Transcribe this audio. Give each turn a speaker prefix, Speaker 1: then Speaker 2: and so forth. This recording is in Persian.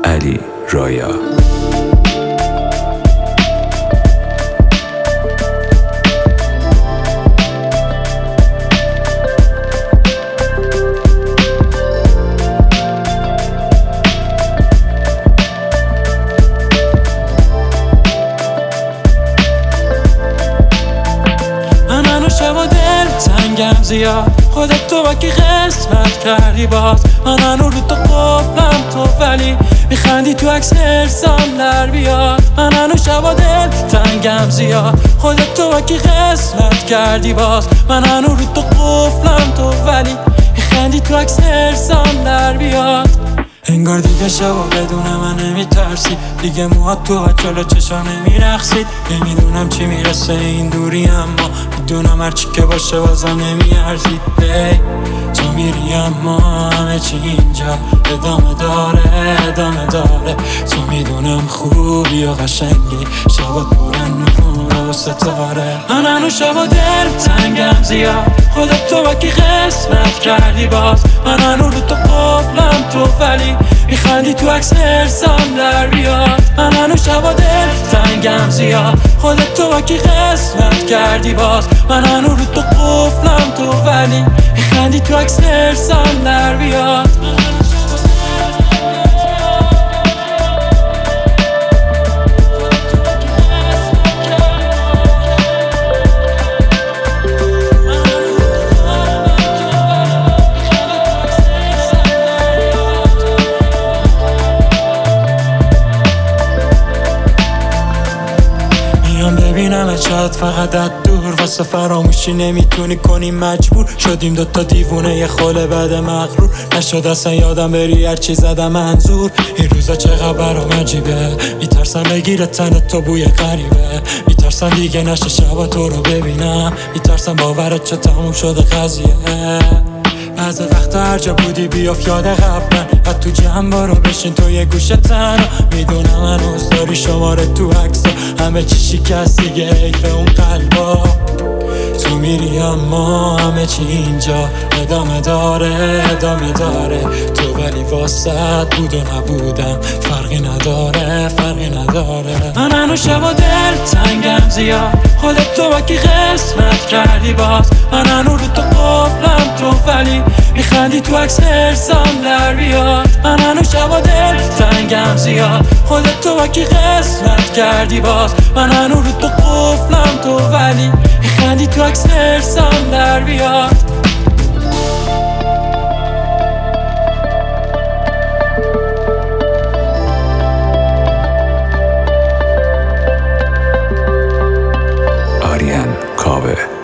Speaker 1: علی رایا.
Speaker 2: شب و دل تنگم زیاد، خودت تو با کی قسمت کردی باز. من هنو رو تو قفلم تو ولی میخندی تو عکس ارسام در بیاد. من هنو شب و دل تنگم زیاد، خودت تو با کی قسمت کردی باز. من هنو رو تو قفلم تو ولی میخندی تو عکس ارسام در بیاد. انگار دیگه شبا بدون من نمیترسی، دیگه موهات تو جلو چشا نمیرخصید. نمیدونم چی میرسه این دوری، اما میدونم هرچی که باشه بازم نمیارزید. تو میری اما همه چی اینجا ادامه داره. تو میدونم خوبی و قشنگی، شبات پرن نور و ستاره. من هنو شب و دل تنگم زیاد، خودت تو با کی قسمت کردی باز. من هنو رو تو قفلم تو ولی میخندی تو عکس ارسام در بیاد. من هنو شب و دل تنگم زیاد، خودت تو با کی قسمت کردی باز. من هنو رو تو قفلم تو ولی میخندی تو عکس ارسام در بیاد. ببینم شاید فقط از دور، واسه فراموشی نمیتونی کنی، مجبور شدیم دوتا دیوونه یه خاله بعد مغرور. نشد اصلا یادم بری هرچی زدم منظور. این روزا چقدر برام عجیبه، میترسم بگیره تنت تو بوی غریبه. میترسم دیگه نشه شبا تو رو ببینم، میترسم باورت چه تموم شده قضیه. بعض وقتا هر جا بودی بیافت یاد قبلن، حد تو جنبا رو بشین تو یه گوشه تنها. میدونم هنوز داری شماره تو عکسا، همه چی شکست دیگه حیف اون قلبا. تو میری اما همه چی اینجا ادامه داره. تو ولی واسط بود و نبودم فرقی نداره. من هنو شب و دل تنگم زیاد، خودت تو با کی قسمت کردی باز. من هنو رو تو قفلم تو ولی میخندی تو عکس ارسام در بیاد. من هنو شب و دل تنگم زیاد، خودت تو با کی قسمت کردی باز. من هنو رو تو قفلم تو ولی میخندی تو عکس ارسام در بیاد.
Speaker 1: آریان کاوه.